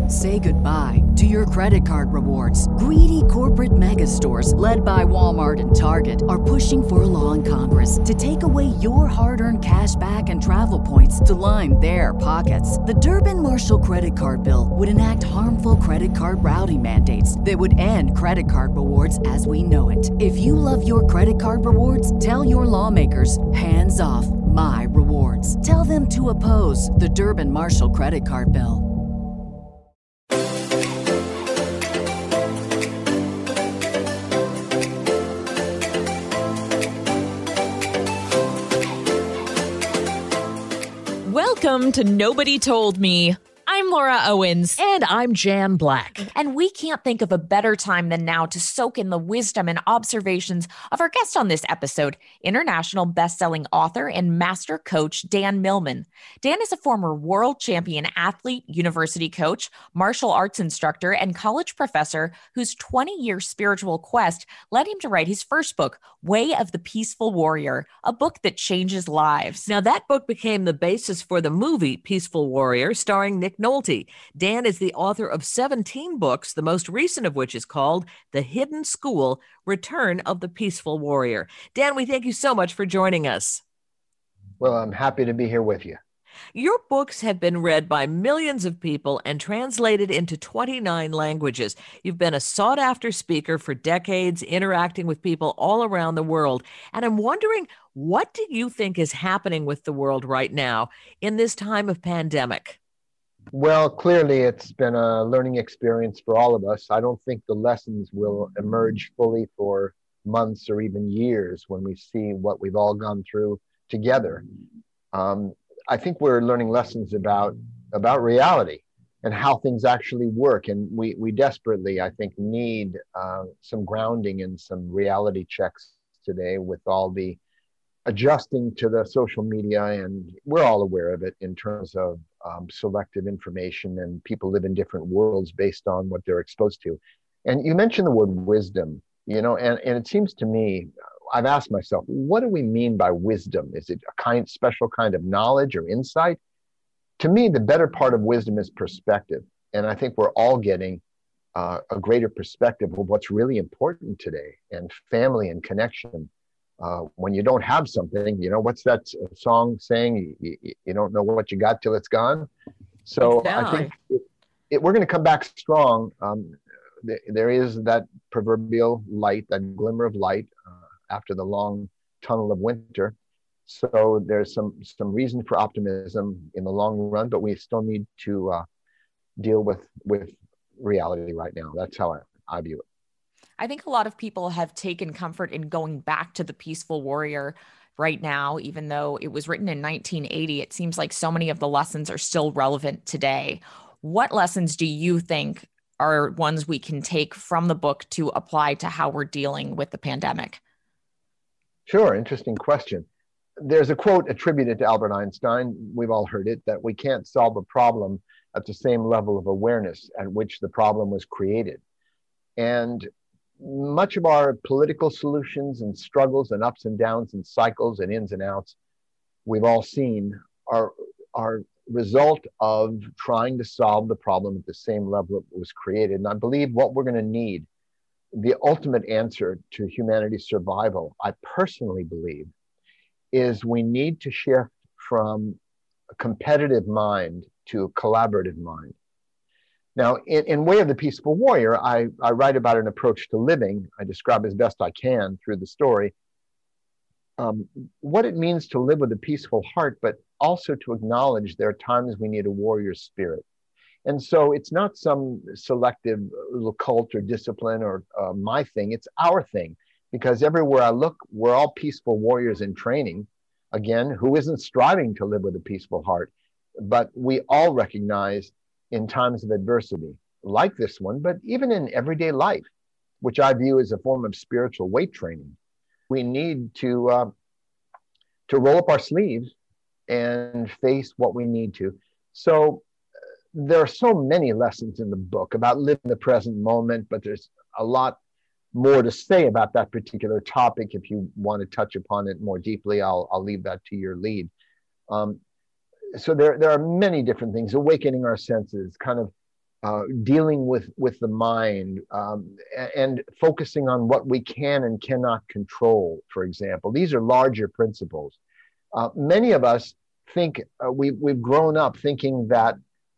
Say goodbye to your credit card rewards. Greedy corporate mega stores, led by Walmart and Target, are pushing for a law in Congress to take away your hard-earned cash back and travel points to line their pockets. The Durbin-Marshall credit card bill would enact harmful credit card routing mandates that would end credit card rewards as we know it. If you love your credit card rewards, tell your lawmakers, hands off my rewards. Tell them to oppose the Durbin-Marshall credit card bill. Welcome to Nobody Told Me. I'm Laura Owens. And I'm Jan Black. And we can't think of a better time than now to soak in the wisdom and observations of our guest on this episode, international best-selling author and master coach Dan Millman. Dan is a former world champion athlete, university coach, martial arts instructor, and college professor whose 20-year spiritual quest led him to write his first book, Way of the Peaceful Warrior, a book that changes lives. Now, that book became the basis for the movie Peaceful Warrior, starring Nick Nolte. Dan is the author of 17 books, the most recent of which is called The Hidden School: Return of the Peaceful Warrior. Dan, we thank you so much for joining us. Well, I'm happy to be here with you. Your books have been read by millions of people and translated into 29 languages. You've been a sought-after speaker for decades, interacting with people all around the world. And I'm wondering, what do you think is happening with the world right now in this time of pandemic? Well, clearly it's been a learning experience for all of us. I don't think the lessons will emerge fully for months or even years when we see what we've all gone through together. I think we're learning lessons about reality and how things actually work. And we desperately, I think, need some grounding and some reality checks today with all the adjusting to the social media. And we're all aware of it in terms of selective information, and people live in different worlds based on what they're exposed to. And you mentioned the word wisdom, and it seems to me, I've asked myself, what do we mean by wisdom? Is it a special kind of knowledge or insight? To me, the better part of wisdom is perspective. And I think we're all getting a greater perspective of what's really important today, and family and connection. When you don't have something, what's that song saying? You don't know what you got till it's gone. So Exactly. I think we're going to come back strong. There is that proverbial light, that glimmer of light after the long tunnel of winter. So there's some reason for optimism in the long run, but we still need to deal with reality right now. That's how I view it. I think a lot of people have taken comfort in going back to the Peaceful Warrior right now, even though it was written in 1980. It seems like so many of the lessons are still relevant today. What lessons do you think are ones we can take from the book to apply to how we're dealing with the pandemic? Sure, interesting question. There's a quote attributed to Albert Einstein, we've all heard it, that we can't solve a problem at the same level of awareness at which the problem was created. And much of our political solutions and struggles and ups and downs and cycles and ins and outs we've all seen are result of trying to solve the problem at the same level it was created. And I believe what we're going to need, the ultimate answer to humanity's survival, I personally believe, is we need to shift from a competitive mind to a collaborative mind. Now, in Way of the Peaceful Warrior, I write about an approach to living. I describe as best I can through the story what it means to live with a peaceful heart, but also to acknowledge there are times we need a warrior spirit. And so it's not some selective little cult or discipline or my thing, it's our thing. Because everywhere I look, we're all peaceful warriors in training. Again, who isn't striving to live with a peaceful heart? But we all recognize in times of adversity, like this one, but even in everyday life, which I view as a form of spiritual weight training, we need to roll up our sleeves and face what we need to. So there are so many lessons in the book about living the present moment, but there's a lot more to say about that particular topic. If you want to touch upon it more deeply, I'll leave that to your lead. So there are many different things, awakening our senses, kind of dealing with the mind, and focusing on what we can and cannot control, for example. These are larger principles. Many of us think we've grown up thinking that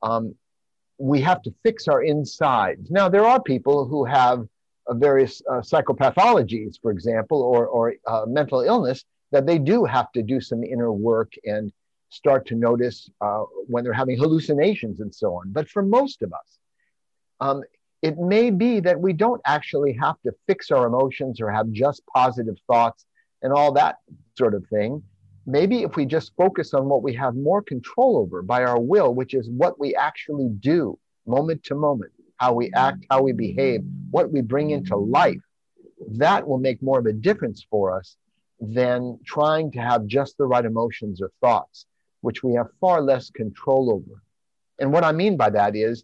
we have to fix our insides. Now, there are people who have various psychopathologies, for example, or mental illness, that they do have to do some inner work and start to notice when they're having hallucinations and so on. But for most of us, it may be that we don't actually have to fix our emotions or have just positive thoughts and all that sort of thing. Maybe if we just focus on what we have more control over by our will, which is what we actually do moment to moment, how we act, how we behave, what we bring into life, that will make more of a difference for us than trying to have just the right emotions or thoughts, which we have far less control over. And what I mean by that is,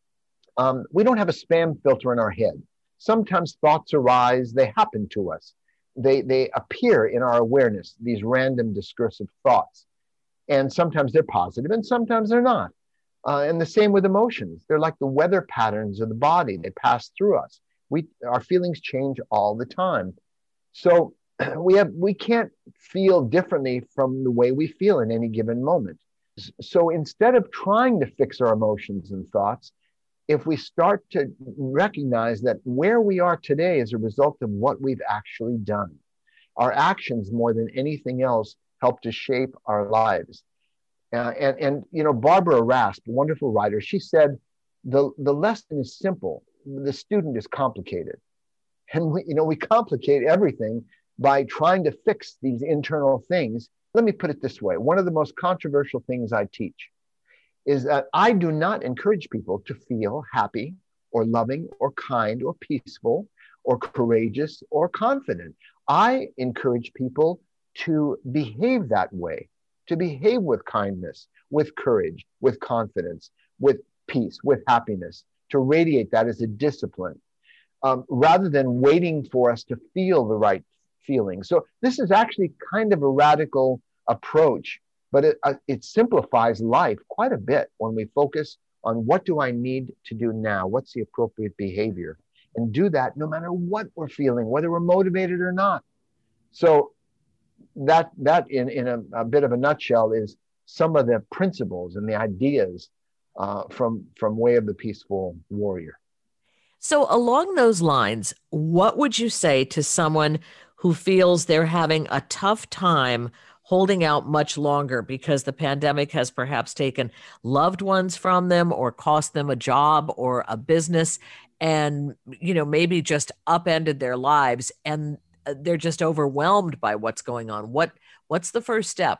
we don't have a spam filter in our head. Sometimes thoughts arise, they happen to us. They appear in our awareness, these random discursive thoughts. And sometimes they're positive and sometimes they're not. And the same with emotions. They're like the weather patterns of the body. They pass through us. Our feelings change all the time. So we can't feel differently from the way we feel in any given moment. So instead of trying to fix our emotions and thoughts, if we start to recognize that where we are today is a result of what we've actually done, our actions more than anything else help to shape our lives. And you know, Barbara Rasp, a wonderful writer, she said, the lesson is simple. The student is complicated. And we complicate everything by trying to fix these internal things. Let me put it this way. One of the most controversial things I teach is that I do not encourage people to feel happy or loving or kind or peaceful or courageous or confident. I encourage people to behave that way, to behave with kindness, with courage, with confidence, with peace, with happiness, to radiate that as a discipline, rather than waiting for us to feel the right feeling. So this is actually kind of a radical approach, but it simplifies life quite a bit when we focus on what do I need to do now? What's the appropriate behavior? And do that no matter what we're feeling, whether we're motivated or not. So that in a bit of a nutshell is some of the principles and the ideas from Way of the Peaceful Warrior. So along those lines, what would you say to someone who feels they're having a tough time holding out much longer because the pandemic has perhaps taken loved ones from them or cost them a job or a business and, maybe just upended their lives and they're just overwhelmed by what's going on? What's the first step?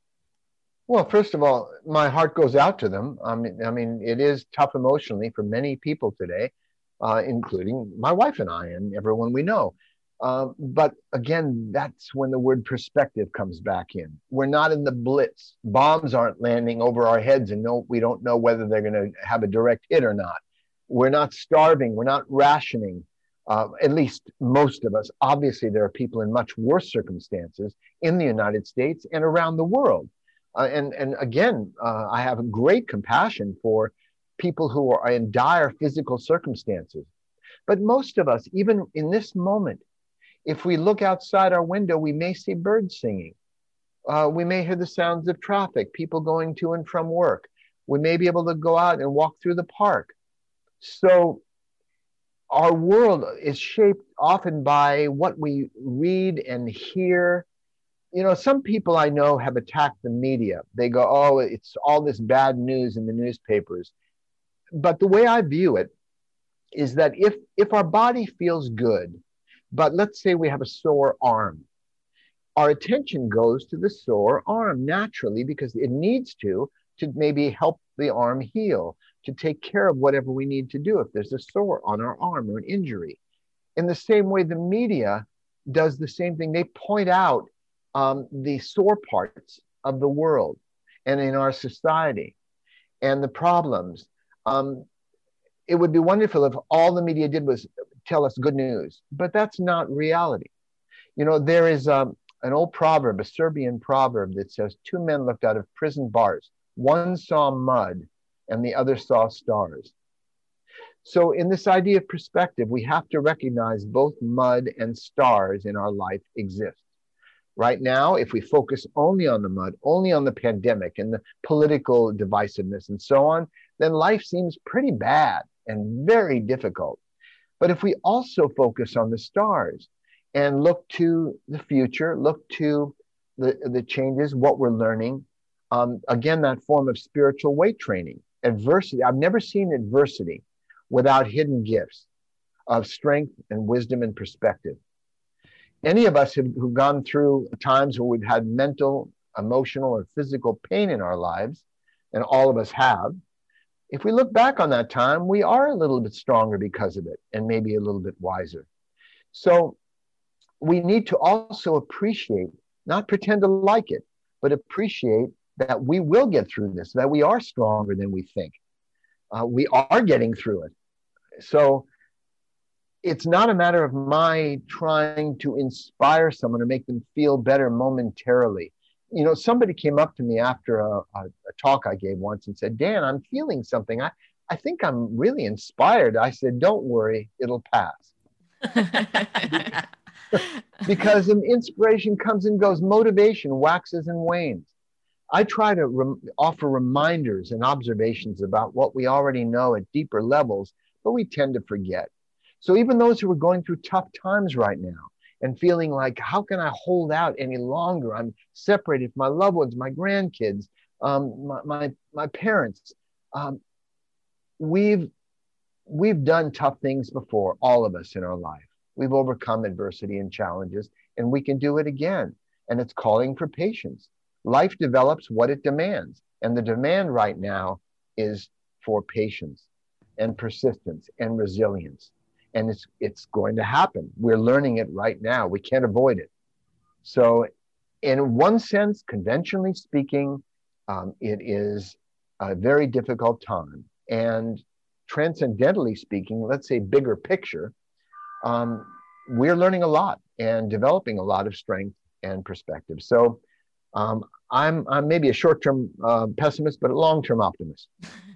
Well, first of all, my heart goes out to them. I mean, it is tough emotionally for many people today, including my wife and I and everyone we know. But again, that's when the word perspective comes back in. We're not in the blitz. Bombs aren't landing over our heads and we don't know whether they're going to have a direct hit or not. We're not starving. We're not rationing. At least most of us. Obviously, there are people in much worse circumstances in the United States and around the world. And again, I have a great compassion for people who are in dire physical circumstances. But most of us, even in this moment, if we look outside our window, we may see birds singing. We may hear the sounds of traffic, people going to and from work. We may be able to go out and walk through the park. So our world is shaped often by what we read and hear. Some people I know have attacked the media. They go, oh, it's all this bad news in the newspapers. But the way I view it is that if our body feels good, but let's say we have a sore arm, our attention goes to the sore arm naturally because it needs to maybe help the arm heal, to take care of whatever we need to do if there's a sore on our arm or an injury. In the same way, the media does the same thing. They point out the sore parts of the world and in our society and the problems. It would be wonderful if all the media did was tell us good news, but that's not reality. There is an old proverb, a Serbian proverb that says, two men looked out of prison bars. One saw mud and the other saw stars. So in this idea of perspective, we have to recognize both mud and stars in our life exist. Right now, if we focus only on the mud, only on the pandemic and the political divisiveness and so on, then life seems pretty bad and very difficult. But if we also focus on the stars and look to the future, look to the changes, what we're learning, again, that form of spiritual weight training, adversity. I've never seen adversity without hidden gifts of strength and wisdom and perspective. Any of us who've gone through times where we've had mental, emotional, or physical pain in our lives, and all of us have, if we look back on that time, we are a little bit stronger because of it, and maybe a little bit wiser. So we need to also appreciate, not pretend to like it, but appreciate that we will get through this, that we are stronger than we think. We are getting through it. So it's not a matter of my trying to inspire someone or make them feel better momentarily. You know, somebody came up to me after a talk I gave once and said, Dan, I'm feeling something. I think I'm really inspired. I said, don't worry, it'll pass. Because inspiration comes and goes, motivation waxes and wanes. I try to offer reminders and observations about what we already know at deeper levels, but we tend to forget. So even those who are going through tough times right now and feeling like, how can I hold out any longer? I'm separated from my loved ones, my grandkids, my parents. We've done tough things before, all of us in our life. We've overcome adversity and challenges, and we can do it again. And it's calling for patience. Life develops what it demands. And the demand right now is for patience and persistence and resilience. And it's going to happen. We're learning it right now. We can't avoid it. So in one sense, conventionally speaking, it is a very difficult time. And transcendentally speaking, let's say bigger picture, we're learning a lot and developing a lot of strength and perspective. So I'm maybe a short-term pessimist, but a long-term optimist.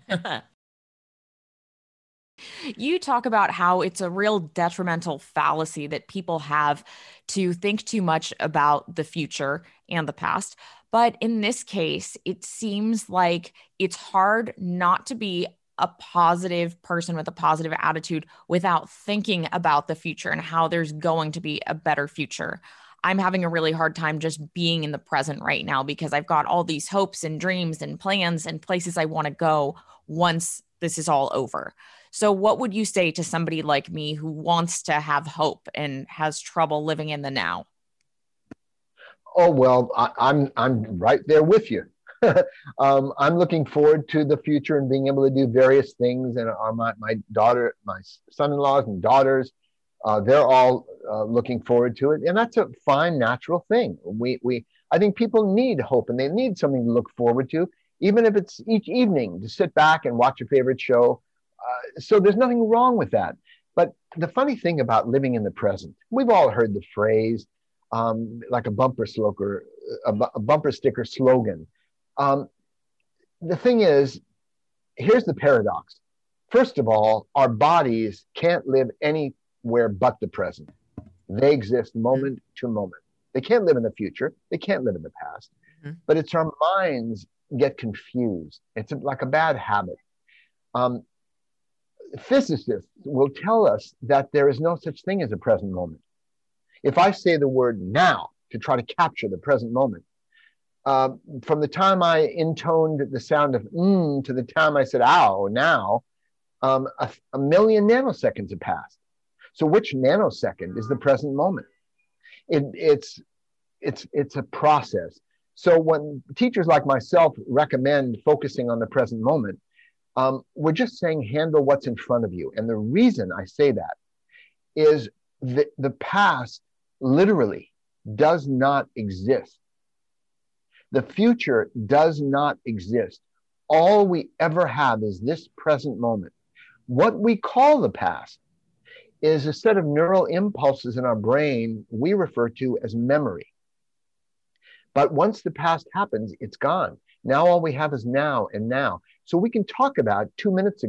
You talk about how it's a real detrimental fallacy that people have to think too much about the future and the past. But in this case, it seems like it's hard not to be a positive person with a positive attitude without thinking about the future and how there's going to be a better future. I'm having a really hard time just being in the present right now because I've got all these hopes and dreams and plans and places I want to go once this is all over. So what would you say to somebody like me who wants to have hope and has trouble living in the now? Oh, well, I'm right there with you. I'm looking forward to the future and being able to do various things. And my daughter, my son-in-laws and daughters, they're all looking forward to it. And that's a fine, natural thing. I think people need hope and they need something to look forward to, even if it's each evening to sit back and watch a favorite show. So there's nothing wrong with that. But the funny thing about living in the present, we've all heard the phrase, like a bumper sticker slogan. The thing is, here's the paradox. First of all, our bodies can't live anywhere but the present. They exist moment to moment. They can't live in the future. They can't live in the past. Mm-hmm. But it's our minds get confused. It's like a bad habit. Physicists will tell us that there is no such thing as a present moment. If I say the word now to try to capture the present moment, from the time I intoned the sound of to the time I said ow, now, a million nanoseconds have passed. So which nanosecond is the present moment? It's a process. So when teachers like myself recommend focusing on the present moment, we're just saying handle what's in front of you. And the reason I say that is that the past literally does not exist. The future does not exist. All we ever have is this present moment. What we call the past is a set of neural impulses in our brain we refer to as memory. But once the past happens, it's gone. Now all we have is now and now. So we can talk about 2 minutes ago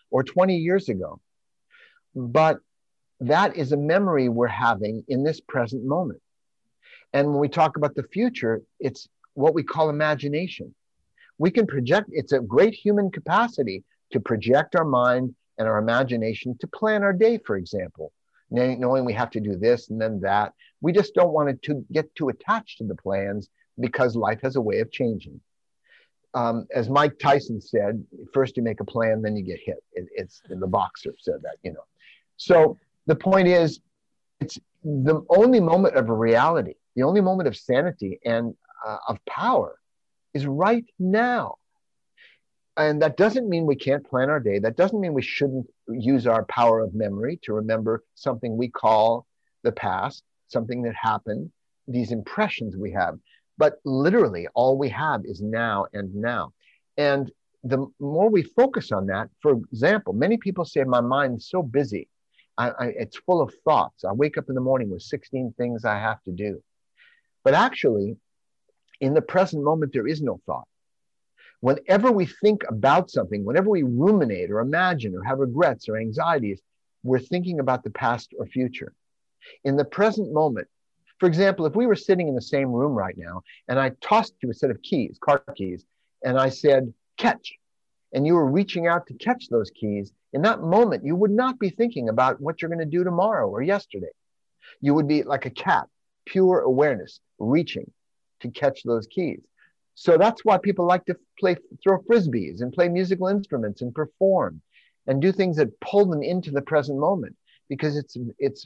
or 20 years ago. But that is a memory we're having in this present moment. And when we talk about the future, it's what we call imagination. We can project, it's a great human capacity to project our mind and our imagination to plan our day, for example, knowing we have to do this and then that. We just don't want it to get too attached to the plans because life has a way of changing. As Mike Tyson said, first you make a plan, then you get hit. It's the boxer said that, you know. So the point is, it's the only moment of reality, the only moment of sanity and of power is right now. And that doesn't mean we can't plan our day. That doesn't mean we shouldn't use our power of memory to remember something we call the past, something that happened, these impressions we have. But literally, all we have is now and now. And the more we focus on that, for example, many people say, my mind's so busy. It's full of thoughts. I wake up in the morning with 16 things I have to do. But actually, in the present moment, there is no thought. Whenever we think about something, whenever we ruminate or imagine or have regrets or anxieties, we're thinking about the past or future. In the present moment, for example, if we were sitting in the same room right now and I tossed you a set of keys, car keys, and I said, catch, and you were reaching out to catch those keys, in that moment, you would not be thinking about what you're going to do tomorrow or yesterday. You would be like a cat, pure awareness, reaching to catch those keys. So that's why people like to throw frisbees and play musical instruments and perform and do things that pull them into the present moment, because it's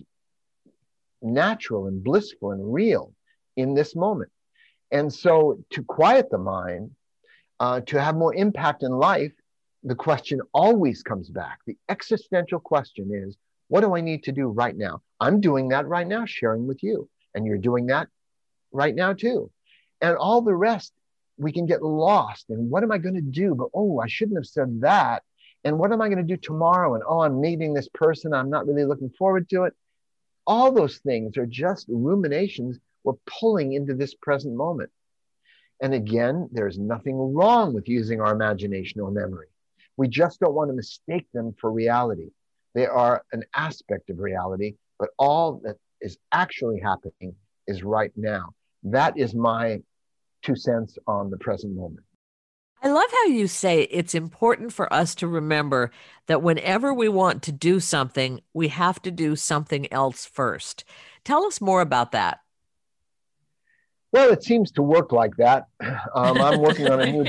natural and blissful and real in this moment. And so to quiet the mind, to have more impact in life, the question always comes back. The existential question is, what do I need to do right now? I'm doing that right now, sharing with you. And you're doing that right now too. And all the rest, we can get lost in what am I going to do? But, oh, I shouldn't have said that. And what am I going to do tomorrow? And, oh, I'm meeting this person. I'm not really looking forward to it. All those things are just ruminations we're pulling into this present moment. And again, there's nothing wrong with using our imagination or memory. We just don't want to mistake them for reality. They are an aspect of reality, but all that is actually happening is right now. That is my 2 cents on the present moment. I love how you say it's important for us to remember that whenever we want to do something, we have to do something else first. Tell us more about that. Well, it seems to work like that. I'm working on a new,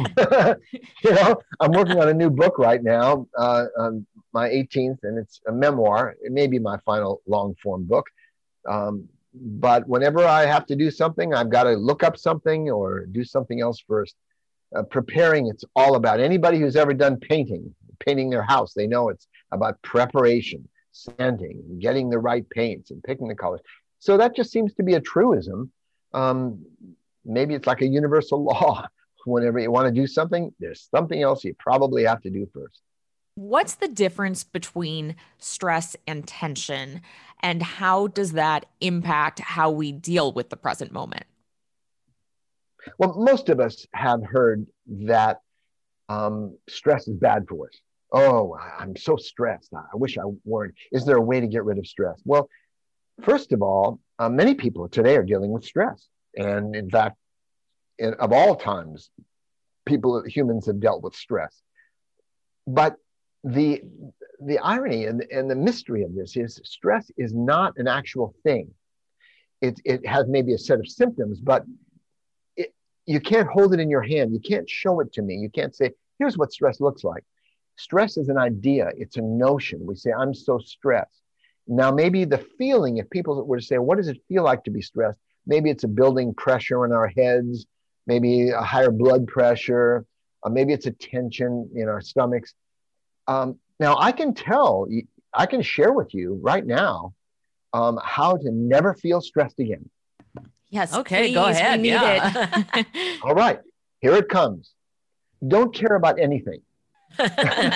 I'm working on a new book right now, my 18th, and it's a memoir. It may be my final long form book. But whenever I have to do something, I've got to look up something or do something else first. Preparing, it's all about anybody who's ever done painting their house. They know it's about preparation, sanding, getting the right paints and picking the colors. So that just seems to be a truism. Maybe it's like a universal law. Whenever you want to do something, there's something else you probably have to do first. What's the difference between stress and tension, and how does that impact how we deal with the present moment? Well, most of us have heard that stress is bad for us. Oh, I'm so stressed. I wish I weren't. Is there a way to get rid of stress? Well, first of all, many people today are dealing with stress. And in fact, of all times, humans have dealt with stress. But the irony and the mystery of this is stress is not an actual thing. It has maybe a set of symptoms, but you can't hold it in your hand. You can't show it to me. You can't say, here's what stress looks like. Stress is an idea. It's a notion. We say, I'm so stressed. Now, maybe the feeling, if people were to say, what does it feel like to be stressed? Maybe it's a building pressure in our heads, maybe a higher blood pressure, maybe it's a tension in our stomachs. Now, I can share with you right now how to never feel stressed again. Yes, okay, please, go ahead. We need it. All right, here it comes. Don't care about anything. Well,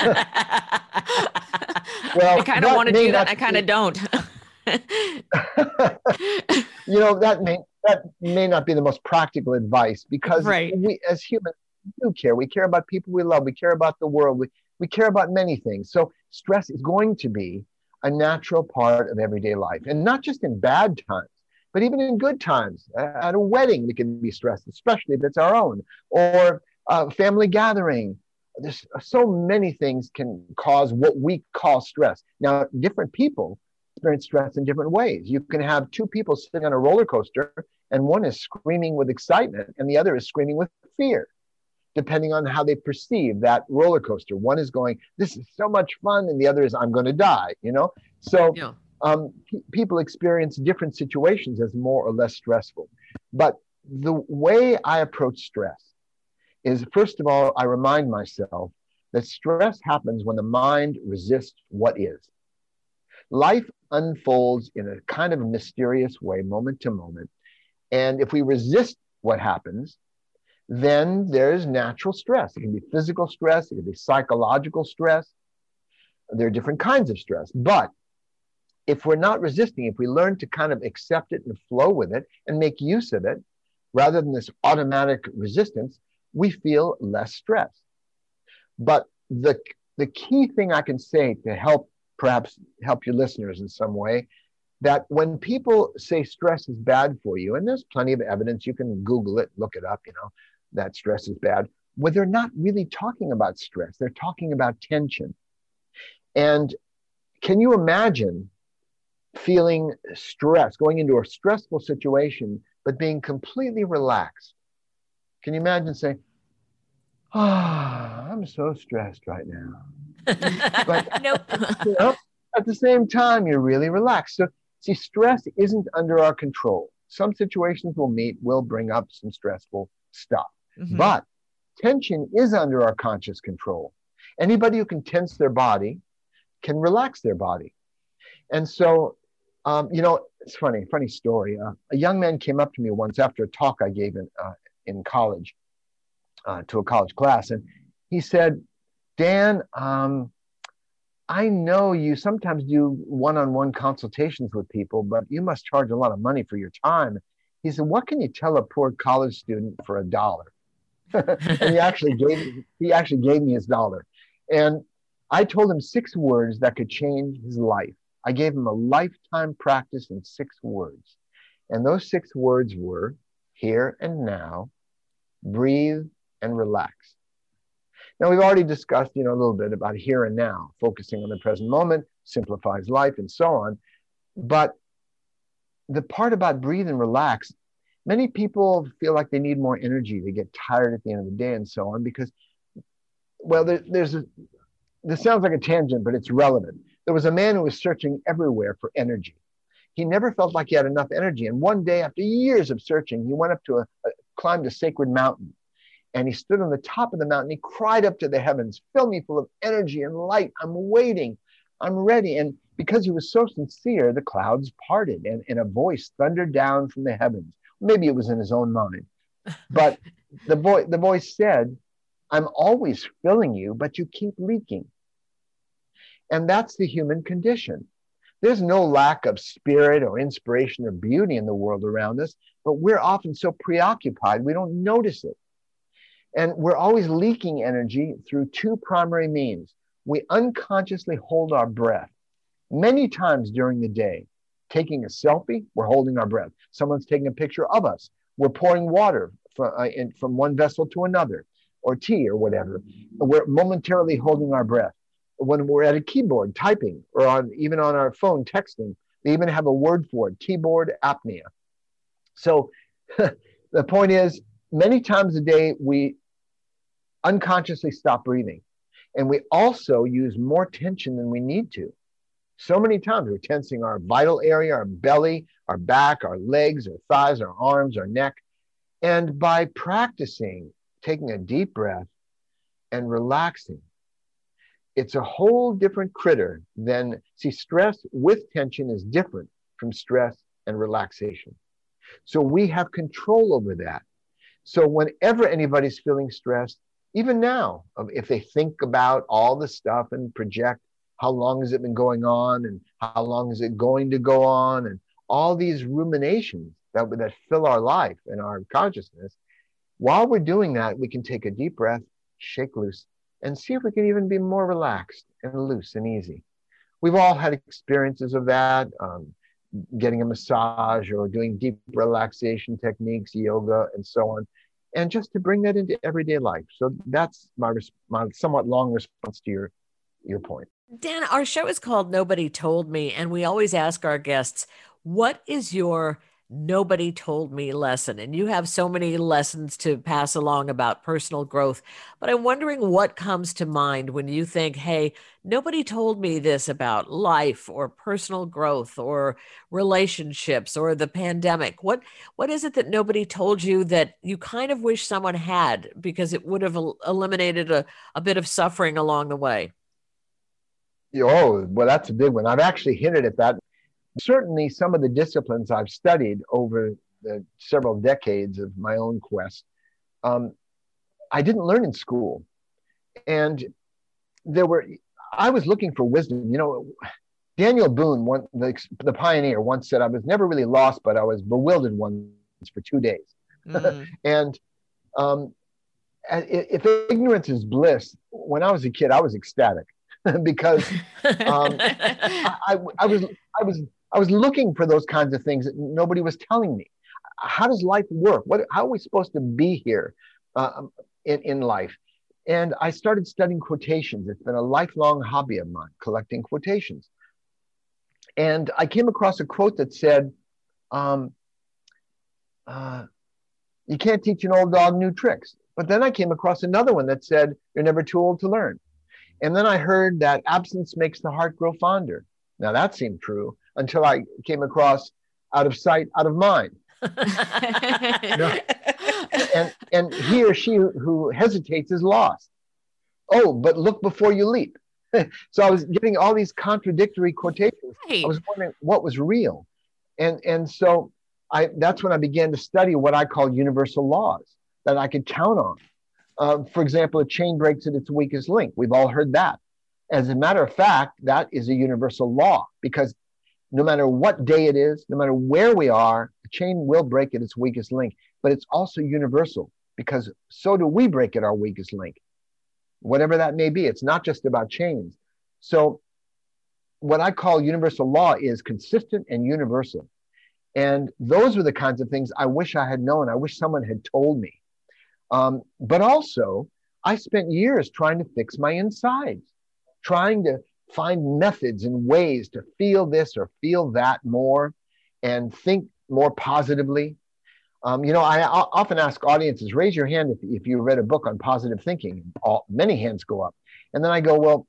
I kind of want to do that. I kind of don't. That may not be the most practical advice, because right. We as humans do care. We care about people we love. We care about the world. We care about many things. So stress is going to be a natural part of everyday life, and not just in bad times, but even in good times. At a wedding, we can be stressed, especially if it's our own, or a family gathering. There's so many things can cause what we call stress. Now, different people experience stress in different ways. You can have two people sitting on a roller coaster, and one is screaming with excitement, and the other is screaming with fear, depending on how they perceive that roller coaster. One is going, "This is so much fun," and the other is, "I'm going to die." So Yeah. people experience different situations as more or less stressful. But the way I approach stress is, first of all, I remind myself that stress happens when the mind resists what is. Life unfolds in a kind of mysterious way, moment to moment. And if we resist what happens, then there's natural stress. It can be physical stress, it can be psychological stress. There are different kinds of stress. But if we're not resisting, if we learn to kind of accept it and flow with it and make use of it, rather than this automatic resistance, we feel less stress. But the key thing I can say to perhaps help your listeners in some way, that when people say stress is bad for you, and there's plenty of evidence, you can Google it, look it up, that stress is bad. Well, they're not really talking about stress. They're talking about tension. And can you imagine feeling stress, going into a stressful situation, but being completely relaxed? Can you imagine saying, I'm so stressed right now. But Nope. At the same time, you're really relaxed. So see, stress isn't under our control. Some situations will bring up some stressful stuff. Mhm. But tension is under our conscious control. Anybody who can tense their body can relax their body. And so, it's funny story. A young man came up to me once after a talk I gave in college, to a college class. And he said, "Dan, I know you sometimes do one-on-one consultations with people, but you must charge a lot of money for your time." He said, "What can you tell a poor college student for $1?" And he actually gave me his dollar. And I told him 6 words that could change his life. I gave him a lifetime practice in 6 words. And those 6 words were here and now, breathe, and relax. Now, we've already discussed, a little bit about here and now, focusing on the present moment, simplifies life, and so on. But the part about breathe and relax, many people feel like they need more energy. They get tired at the end of the day and so on because, well, this sounds like a tangent, but it's relevant. There was a man who was searching everywhere for energy. He never felt like he had enough energy. And one day, after years of searching, he went up to climbed a sacred mountain. And he stood on the top of the mountain. He cried up to the heavens, "Fill me full of energy and light. I'm waiting. I'm ready." And because he was so sincere, the clouds parted and a voice thundered down from the heavens. Maybe it was in his own mind. But the voice said, "I'm always filling you, but you keep leaking." And that's the human condition. There's no lack of spirit or inspiration or beauty in the world around us, but we're often so preoccupied we don't notice it. And we're always leaking energy through 2 primary means. We unconsciously hold our breath many times during the day. Taking a selfie, we're holding our breath. Someone's taking a picture of us. We're pouring water from one vessel to another, or tea or whatever. We're momentarily holding our breath. When we're at a keyboard typing, or even on our phone texting, they even have a word for it, keyboard apnea. So the point is, many times a day, we unconsciously stop breathing. And we also use more tension than we need to. So many times we're tensing our vital area, our belly, our back, our legs, our thighs, our arms, our neck. And by practicing taking a deep breath and relaxing, it's a whole different critter than, see, stress with tension is different from stress and relaxation. So we have control over that. So whenever anybody's feeling stressed, even now, if they think about all the stuff and project how long has it been going on and how long is it going to go on, and all these ruminations that fill our life and our consciousness, while we're doing that, we can take a deep breath, shake loose, and see if we can even be more relaxed and loose and easy. We've all had experiences of that, getting a massage or doing deep relaxation techniques, yoga, and so on, and just to bring that into everyday life. So that's my somewhat long response to your point. Dan, our show is called Nobody Told Me, and we always ask our guests, what is your nobody told me lesson? And you have so many lessons to pass along about personal growth, but I'm wondering what comes to mind when you think, hey, nobody told me this about life or personal growth or relationships or the pandemic. What is it that nobody told you that you kind of wish someone had, because it would have eliminated a bit of suffering along the way? Oh, well, that's a big one. I've actually hinted at that. Certainly, some of the disciplines I've studied over the several decades of my own quest, I didn't learn in school. And I was looking for wisdom. Daniel Boone, the pioneer, once said, I was never really lost, but I was bewildered once for 2 days. Mm. And if ignorance is bliss, when I was a kid, I was ecstatic. Because I was looking for those kinds of things that nobody was telling me. How does life work? How are we supposed to be here in life? And I started studying quotations. It's been a lifelong hobby of mine, collecting quotations. And I came across a quote that said, you can't teach an old dog new tricks. But then I came across another one that said, you're never too old to learn. And then I heard that absence makes the heart grow fonder. Now that seemed true until I came across out of sight, out of mind. And he or she who hesitates is lost. Oh, but look before you leap. So I was getting all these contradictory quotations. Right. I was wondering what was real. And so that's when I began to study what I call universal laws that I could count on. For example, a chain breaks at its weakest link. We've all heard that. As a matter of fact, that is a universal law, because no matter what day it is, no matter where we are, the chain will break at its weakest link. But it's also universal, because so do we break at our weakest link, whatever that may be. It's not just about chains. So what I call universal law is consistent and universal. And those were the kinds of things I wish I had known. I wish someone had told me. But also, I spent years trying to fix my insides, trying to find methods and ways to feel this or feel that more and think more positively. I often ask audiences, raise your hand if you read a book on positive thinking. Many hands go up. And then I go, well,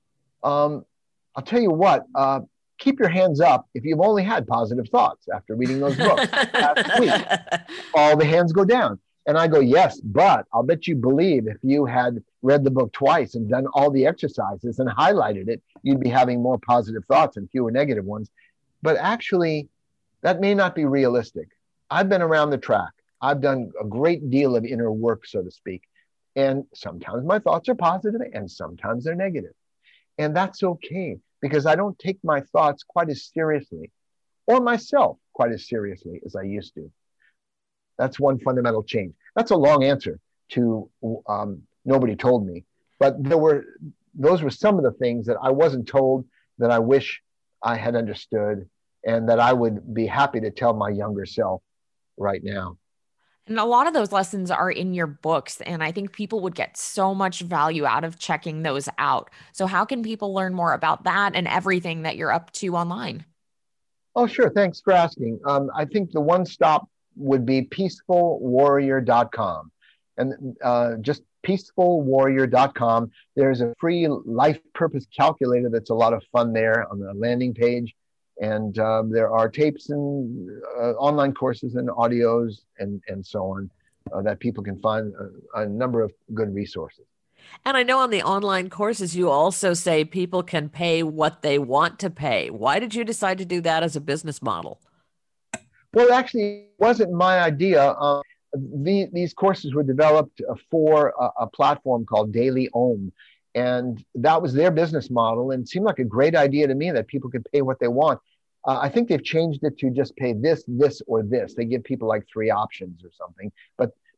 I'll tell you what, keep your hands up if you've only had positive thoughts after reading those books last week. All the hands go down. And I go, yes, but I'll bet you believe if you had read the book twice and done all the exercises and highlighted it, you'd be having more positive thoughts and fewer negative ones. But actually, that may not be realistic. I've been around the track. I've done a great deal of inner work, so to speak. And sometimes my thoughts are positive and sometimes they're negative. And that's okay, because I don't take my thoughts quite as seriously, or myself quite as seriously as I used to. That's one fundamental change. That's a long answer to nobody told me, but those were some of the things that I wasn't told that I wish I had understood, and that I would be happy to tell my younger self right now. And a lot of those lessons are in your books, and I think people would get so much value out of checking those out. So how can people learn more about that and everything that you're up to online? Oh, sure. Thanks for asking. I think the one stop would be peacefulwarrior.com. And just peacefulwarrior.com. There's a free life purpose calculator that's a lot of fun there on the landing page. And there are tapes and online courses and audios and so on that people can find a number of good resources. And I know on the online courses, you also say people can pay what they want to pay. Why did you decide to do that as a business model? Well, actually, it wasn't my idea. These courses were developed for a platform called Daily Om. And that was their business model, and it seemed like a great idea to me that people could pay what they want. I think they've changed it to just pay this, this, or this. They give people like 3 options or something. But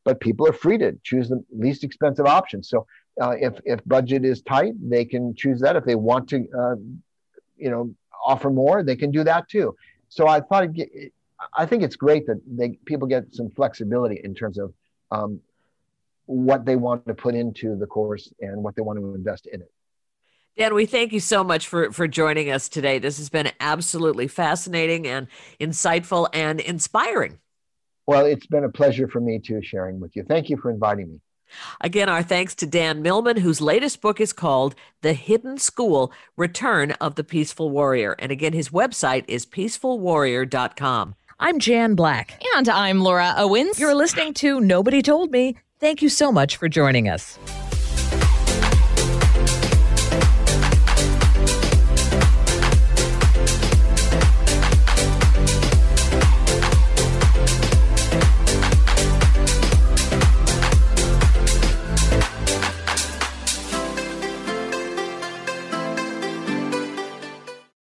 but people are free to choose the least expensive option. So if budget is tight, they can choose that. If they want to, offer more, they can do that too. So I think it's great that people get some flexibility in terms of what they want to put into the course and what they want to invest in it. Dan, we thank you so much for joining us today. This has been absolutely fascinating and insightful and inspiring. Well, it's been a pleasure for me too, sharing with you. Thank you for inviting me. Again, our thanks to Dan Millman, whose latest book is called The Hidden School: Return of the Peaceful Warrior. And again, his website is peacefulwarrior.com. I'm Jan Black. And I'm Laura Owens. You're listening to Nobody Told Me. Thank you so much for joining us.